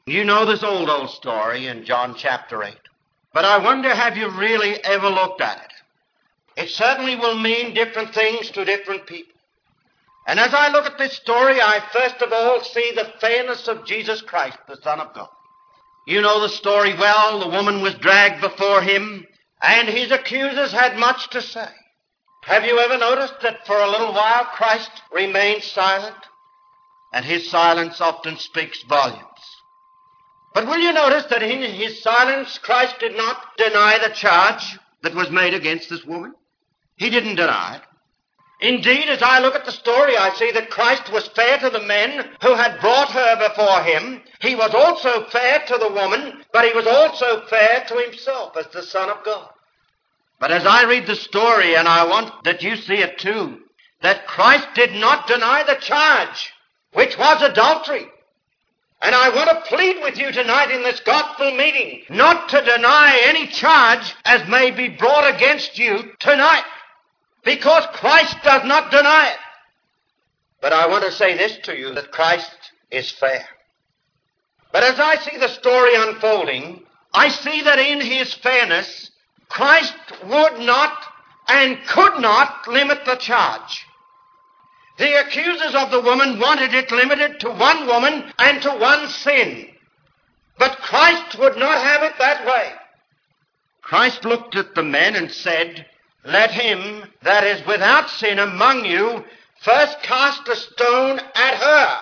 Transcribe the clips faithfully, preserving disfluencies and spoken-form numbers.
You know this old, old story in John chapter eight. But I wonder, have you really ever looked at it? It certainly will mean different things to different people. And as I look at this story, I first of all see the fairness of Jesus Christ, the Son of God. You know the story well. The woman was dragged before him, and his accusers had much to say. Have you ever noticed that for a little while Christ remained silent? And his silence often speaks volumes. But will you notice that in his silence, Christ did not deny the charge that was made against this woman? He didn't deny it. Indeed, as I look at the story, I see that Christ was fair to the men who had brought her before him. He was also fair to the woman, but he was also fair to himself as the Son of God. But as I read the story, and I want that you see it too, that Christ did not deny the charge, which was adultery. And I want to plead with you tonight in this gospel meeting not to deny any charge as may be brought against you tonight, because Christ does not deny it. But I want to say this to you, that Christ is fair. But as I see the story unfolding, I see that in his fairness, Christ would not and could not limit the charge. The accusers of the woman wanted it limited to one woman and to one sin. But Christ would not have it that way. Christ looked at the men and said, "Let him that is without sin among you first cast a stone at her."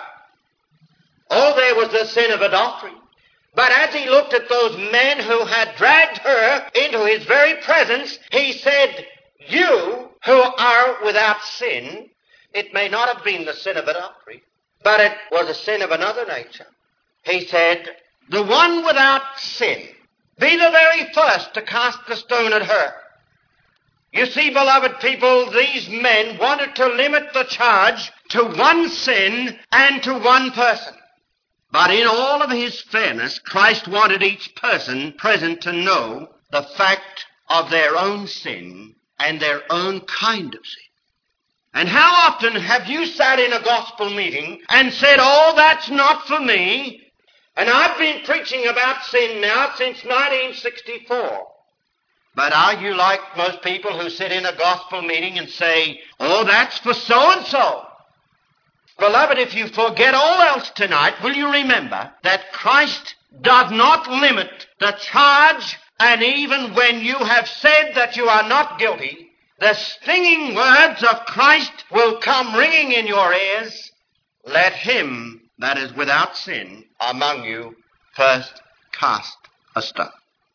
Oh, there was the sin of adultery. But as he looked at those men who had dragged her into his very presence, he said, "You who are without sin," it may not have been the sin of adultery, but it was a sin of another nature. He said, "The one without sin, be the very first to cast the stone at her." You see, beloved people, these men wanted to limit the charge to one sin and to one person. But in all of his fairness, Christ wanted each person present to know the fact of their own sin and their own kind of sin. And how often have you sat in a gospel meeting and said, "Oh, that's not for me"? And I've been preaching about sin now since nineteen sixty-four. But are you like most people who sit in a gospel meeting and say, "Oh, that's for so-and-so"? Beloved, if you forget all else tonight, will you remember that Christ does not limit the charge, and even when you have said that you are not guilty, the stinging words of Christ will come ringing in your ears. "Let him that is without sin among you first cast a stone."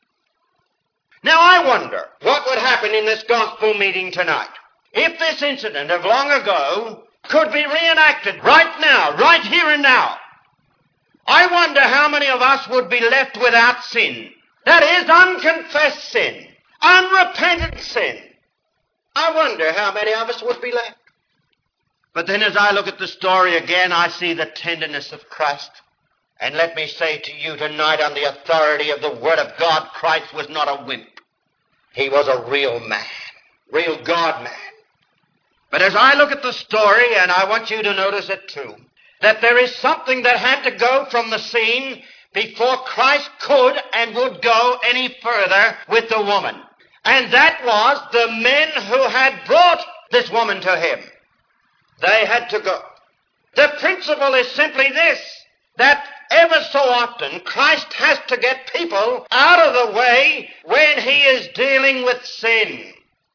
Now I wonder what would happen in this gospel meeting tonight if this incident of long ago could be reenacted right now, right here and now. I wonder how many of us would be left without sin. That is, unconfessed sin, unrepentant sin. I wonder how many of us would be left. But then as I look at the story again, I see the tenderness of Christ. And let me say to you tonight, on the authority of the Word of God, Christ was not a wimp. He was a real man, real God-man. But as I look at the story, and I want you to notice it too, that there is something that had to go from the scene before Christ could and would go any further with the woman. And that was the men who had brought this woman to him. They had to go. The principle is simply this, that ever so often Christ has to get people out of the way when he is dealing with sin.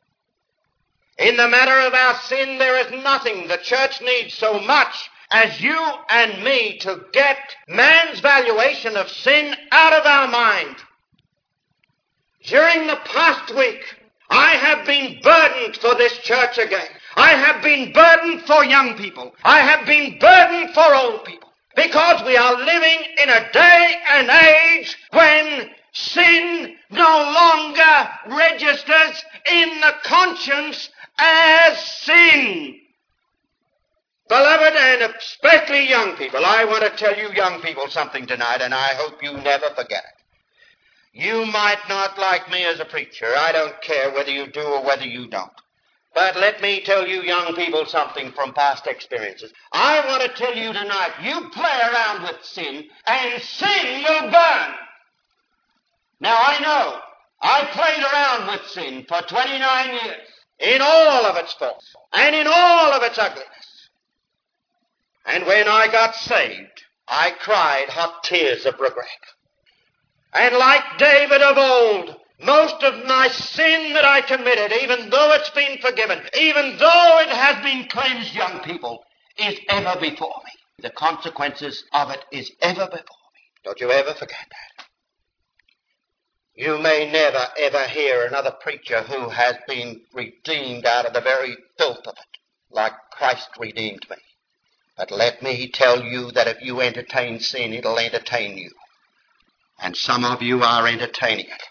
In the matter of our sin, there is nothing the church needs so much as you and me to get man's valuation of sin out of our mind. During the past week, I have been burdened for this church again. I have been burdened for young people. I have been burdened for old people. Because we are living in a day and age when sin no longer registers in the conscience as sin. Beloved, and especially young people, I want to tell you young people something tonight, and I hope you never forget it. You might not like me as a preacher. I don't care whether you do or whether you don't. But let me tell you young people something from past experiences. I want to tell you tonight, you play around with sin, and sin will burn. Now I know, I played around with sin for twenty-nine years, in all of its faults, and in all of its ugliness. And when I got saved, I cried hot tears of regret. And like David of old, most of my sin that I committed, even though it's been forgiven, even though it has been cleansed, young people, is ever before me. The consequences of it is ever before me. Don't you ever forget that. You may never, ever hear another preacher who has been redeemed out of the very filth of it, like Christ redeemed me. But let me tell you that if you entertain sin, it'll entertain you. And some of you are entertaining it.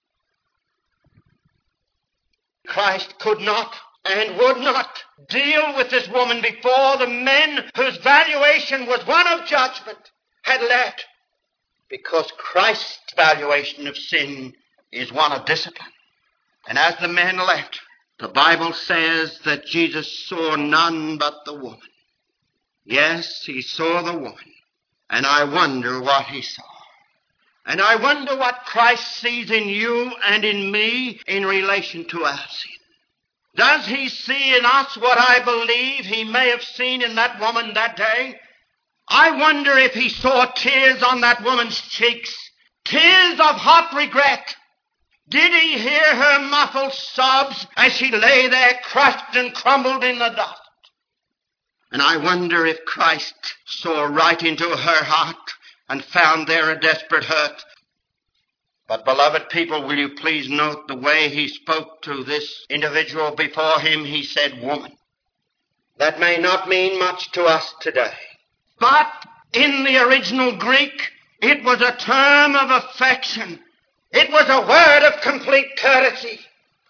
Christ could not and would not deal with this woman before the men whose valuation was one of judgment had left, because Christ's valuation of sin is one of discipline. And as the men left, the Bible says that Jesus saw none but the woman. Yes, he saw the woman, and I wonder what he saw. And I wonder what Christ sees in you and in me in relation to our sin. Does he see in us what I believe he may have seen in that woman that day? I wonder if he saw tears on that woman's cheeks, tears of hot regret. Did he hear her muffled sobs as she lay there crushed and crumbled in the dust? And I wonder if Christ saw right into her heart and found there a desperate hurt. But, beloved people, will you please note the way he spoke to this individual before him? He said, woman. That may not mean much to us today. But in the original Greek, it was a term of affection. It was a word of complete courtesy.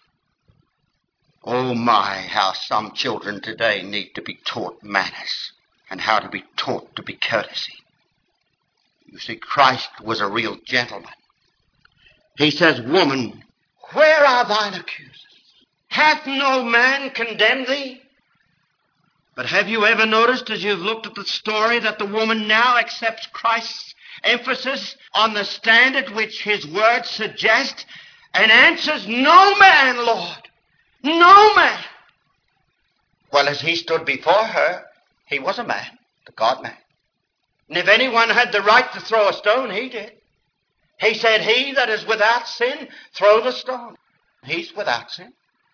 Oh my, how some children today need to be taught manners and how to be taught to be courtesy. You see, Christ was a real gentleman. He says, woman, where are thine accusers? Hath no man condemned thee? But have you ever noticed as you've looked at the story that the woman now accepts Christ's emphasis on the standard which his words suggest and answers, no man, Lord, no man. Well, as he stood before her, he was a man, the God-man. And if anyone had the right to throw a stone, he did. He said, he that is without sin, throw the stone. He's without sin.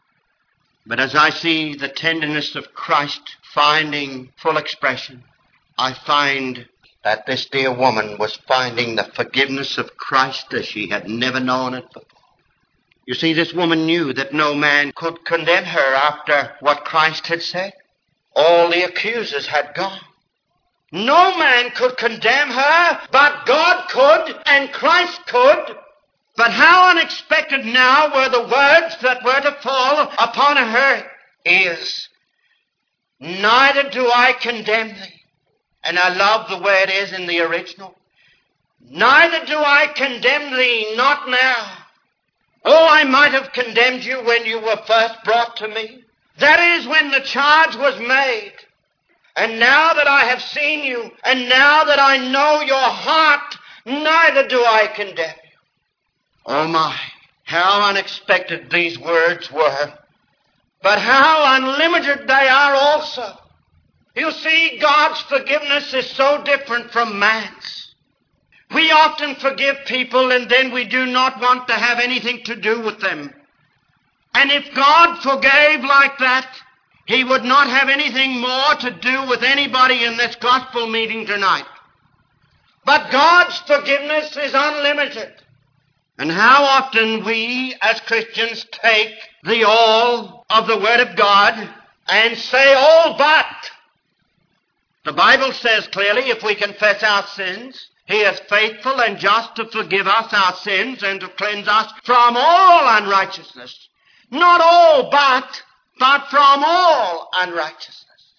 But as I see the tenderness of Christ finding full expression, I find that this dear woman was finding the forgiveness of Christ as she had never known it before. You see, this woman knew that no man could condemn her after what Christ had said. All the accusers had gone. No man could condemn her, but God could, and Christ could. But how unexpected now were the words that were to fall upon her ears. Neither do I condemn thee. And I love the way it is in the original. Neither do I condemn thee, not now. Oh, I might have condemned you when you were first brought to me. That is when the charge was made. And now that I have seen you, and now that I know your heart, neither do I condemn you. Oh my, how unexpected these words were. But how unlimited they are also. You see, God's forgiveness is so different from man's. We often forgive people and then we do not want to have anything to do with them. And if God forgave like that, he would not have anything more to do with anybody in this gospel meeting tonight. But God's forgiveness is unlimited. And how often we as Christians take the all of the Word of God and say, oh, but. The Bible says clearly, if we confess our sins, he is faithful and just to forgive us our sins and to cleanse us from all unrighteousness. Not all, but, but from all unrighteousness.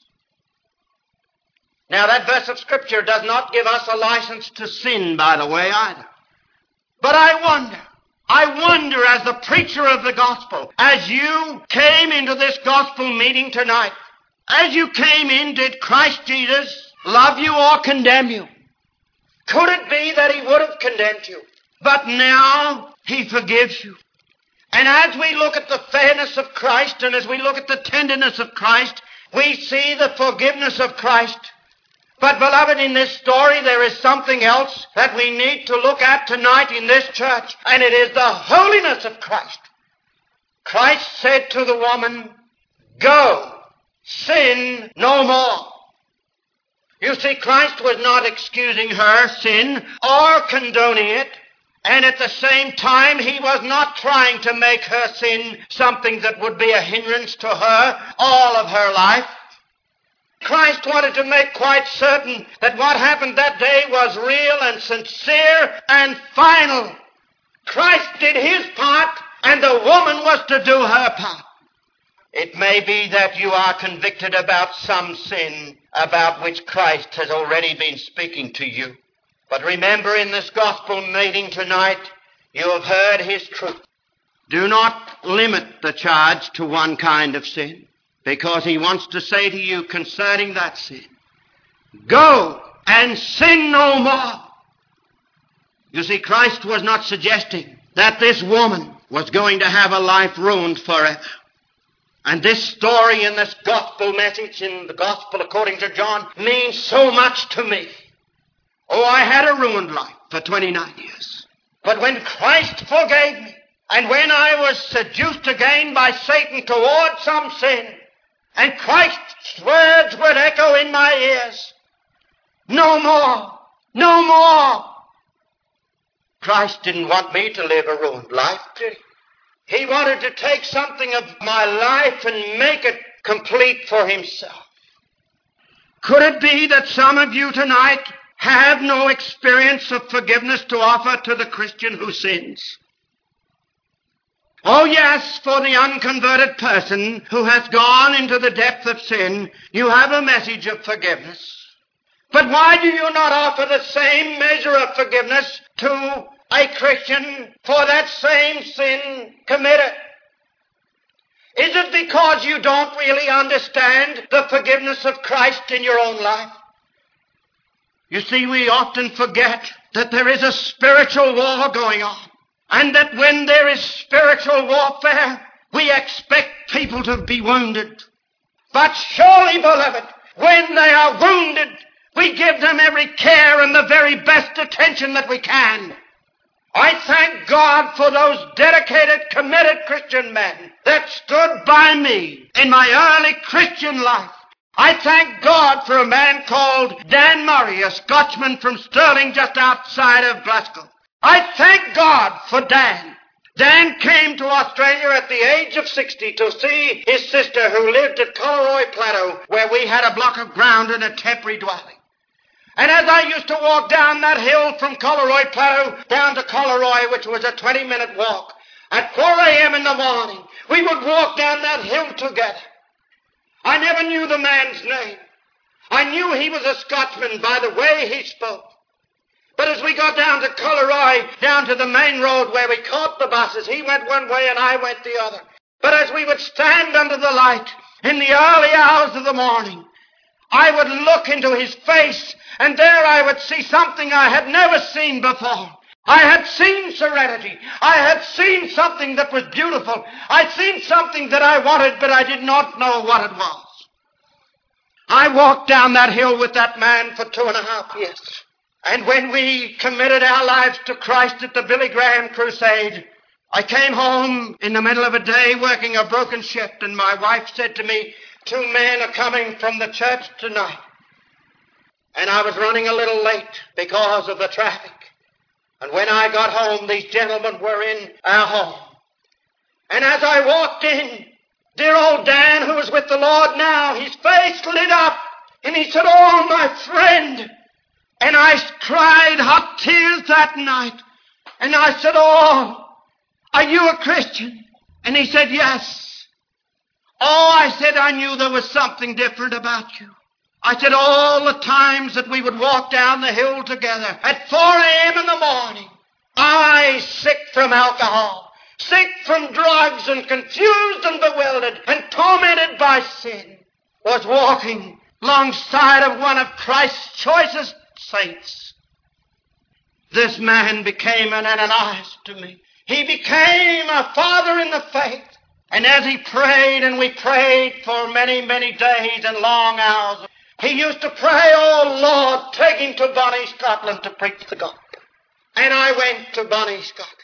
Now that verse of Scripture does not give us a license to sin, by the way, either. But I wonder, I wonder, as the preacher of the gospel, as you came into this gospel meeting tonight, as you came in, did Christ Jesus love you or condemn you? Could it be that he would have condemned you, but now he forgives you? And as we look at the fairness of Christ and as we look at the tenderness of Christ, we see the forgiveness of Christ. But, beloved, in this story there is something else that we need to look at tonight in this church, and it is the holiness of Christ. Christ said to the woman, "Go, sin no more." You see, Christ was not excusing her sin or condoning it, and at the same time he was not trying to make her sin something that would be a hindrance to her all of her life. Christ wanted to make quite certain that what happened that day was real and sincere and final. Christ did his part, and the woman was to do her part. It may be that you are convicted about some sin about which Christ has already been speaking to you. But remember, in this gospel meeting tonight, you have heard his truth. Do not limit the charge to one kind of sin, because he wants to say to you concerning that sin, go and sin no more. You see, Christ was not suggesting that this woman was going to have a life ruined forever. And this story in this gospel message, in the gospel according to John, means so much to me. Oh, I had a ruined life for twenty-nine years. But when Christ forgave me, and when I was seduced again by Satan toward some sin, and Christ's words would echo in my ears, no more, no more. Christ didn't want me to live a ruined life, did he? He wanted to take something of my life and make it complete for himself. Could it be that some of you tonight have no experience of forgiveness to offer to the Christian who sins? Oh yes, for the unconverted person who has gone into the depth of sin, you have a message of forgiveness. But why do you not offer the same measure of forgiveness to a Christian for that same sin committed? Is it because you don't really understand the forgiveness of Christ in your own life? You see, we often forget that there is a spiritual war going on, and that when there is spiritual warfare, we expect people to be wounded. But surely, beloved, when they are wounded, we give them every care and the very best attention that we can. I thank God for those dedicated, committed Christian men that stood by me in my early Christian life. I thank God for a man called Dan Murray, a Scotchman from Stirling just outside of Glasgow. I thank God for Dan. Dan came to Australia at the age of sixty to see his sister who lived at Coleroy Plateau, where we had a block of ground and a temporary dwelling. And as I used to walk down that hill from Coleroy Plateau down to Coleroy, which was a twenty-minute walk, at four a.m. in the morning, we would walk down that hill together. I never knew the man's name. I knew he was a Scotchman by the way he spoke. But as we got down to Coleroy, down to the main road where we caught the buses, he went one way and I went the other. But as we would stand under the light in the early hours of the morning, I would look into his face, and there I would see something I had never seen before. I had seen serenity. I had seen something that was beautiful. I'd seen something that I wanted, but I did not know what it was. I walked down that hill with that man for two and a half years. And when we committed our lives to Christ at the Billy Graham crusade, I came home in the middle of a day working a broken shift, and my wife said to me, two men are coming from the church tonight. And I was running a little late because of the traffic. And when I got home, these gentlemen were in our home. And as I walked in, dear old Dan, who is with the Lord now, his face lit up, and he said, "Oh, my friend." And I cried hot tears that night. And I said, "Oh, are you a Christian?" And he said, "Yes." "Oh," I said, "I knew there was something different about you." I said, "All the times that we would walk down the hill together at four a.m. in the morning, I, sick from alcohol, sick from drugs and confused and bewildered and tormented by sin, was walking alongside of one of Christ's choicest saints. This man became an Ananias to me. He became a father in the faith. And as he prayed, and we prayed for many, many days and long hours, he used to pray, "Oh Lord, take him to Bonnie, Scotland to preach the gospel." And I went to Bonnie, Scotland.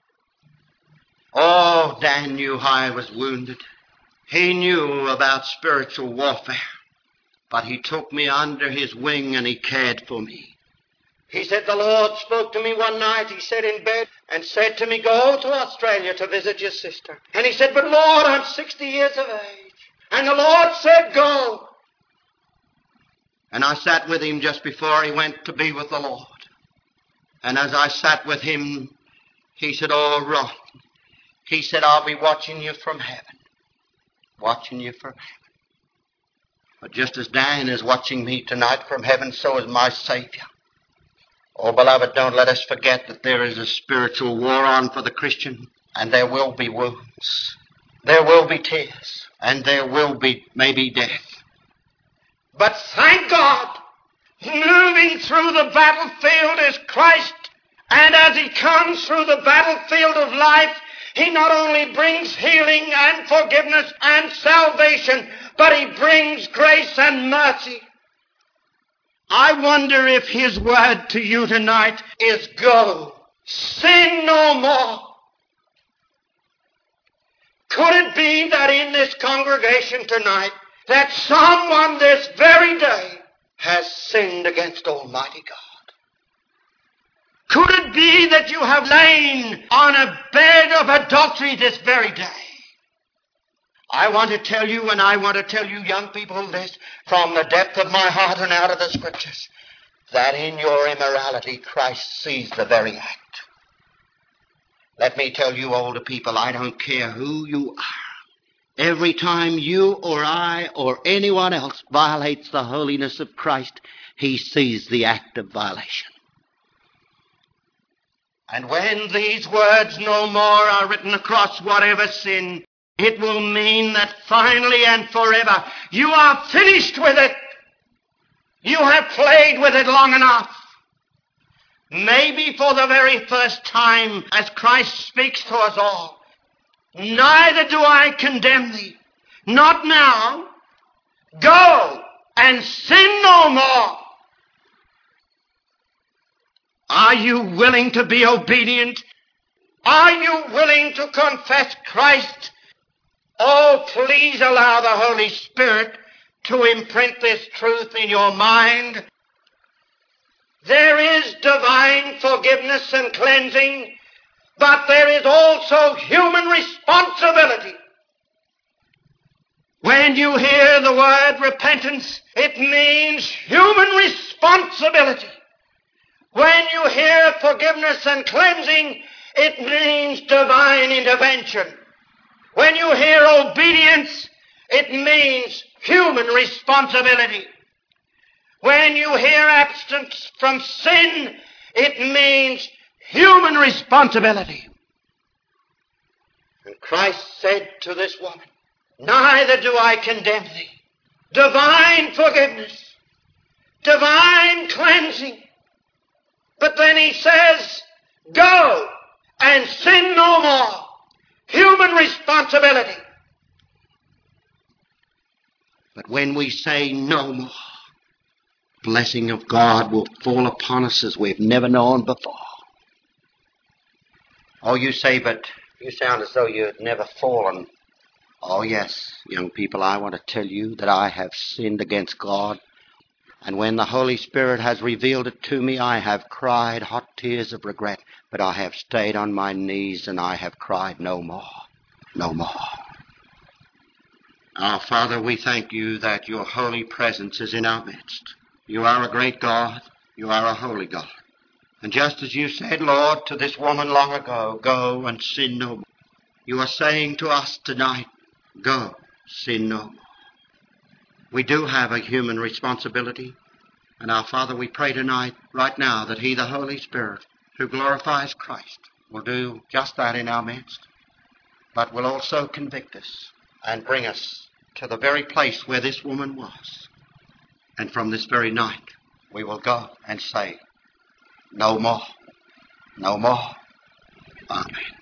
Oh, Dan knew how I was wounded. He knew about spiritual warfare. But he took me under his wing and he cared for me. He said, the Lord spoke to me one night, he said in bed, and said to me, "Go to Australia to visit your sister." And he said, "But Lord, I'm sixty years of age." And the Lord said, "Go." And I sat with him just before he went to be with the Lord. And as I sat with him, he said, "Oh, Ron," he said, "I'll be watching you from heaven. Watching you from heaven." But just as Dan is watching me tonight from heaven, so is my Savior. Oh, beloved, don't let us forget that there is a spiritual war on for the Christian, and there will be wounds. There will be tears, and there will be maybe death. But thank God, moving through the battlefield is Christ, and as he comes through the battlefield of life, he not only brings healing and forgiveness and salvation, but he brings grace and mercy. I wonder if his word to you tonight is go, sin no more. Could it be that in this congregation tonight, that someone this very day has sinned against Almighty God? Could it be that you have lain on a bed of adultery this very day? I want to tell you, and I want to tell you young people this, from the depth of my heart and out of the Scriptures, that in your immorality Christ sees the very act. Let me tell you older people, I don't care who you are. Every time you or I or anyone else violates the holiness of Christ, he sees the act of violation. And when these words no more are written across whatever sin, it will mean that finally and forever you are finished with it. You have played with it long enough. Maybe for the very first time, as Christ speaks to us all, "Neither do I condemn thee, not now. Go and sin no more." Are you willing to be obedient? Are you willing to confess Christ? Oh, please allow the Holy Spirit to imprint this truth in your mind. There is divine forgiveness and cleansing, but there is also human responsibility. When you hear the word repentance, it means human responsibility. When you hear forgiveness and cleansing, it means divine intervention. When you hear obedience, it means human responsibility. When you hear abstinence from sin, it means human responsibility. And Christ said to this woman, "Neither do I condemn thee." Divine forgiveness, divine cleansing. But then he says, "Go and sin no more." Human responsibility. But when we say no more, blessing of God will fall upon us as we've never known before. Oh, you say, but you sound as though you'd never fallen. Oh, yes, young people, I want to tell you that I have sinned against God. And when the Holy Spirit has revealed it to me, I have cried hot tears of regret. But I have stayed on my knees and I have cried no more, no more. Our Father, we thank you that your holy presence is in our midst. You are a great God. You are a holy God. And just as you said, Lord, to this woman long ago, "Go and sin no more," you are saying to us tonight, "Go, sin no more." We do have a human responsibility. And our Father, we pray tonight, right now, that he, the Holy Spirit, who glorifies Christ, will do just that in our midst, but will also convict us and bring us to the very place where this woman was. And from this very night, we will go and say, no more, no more. Amen.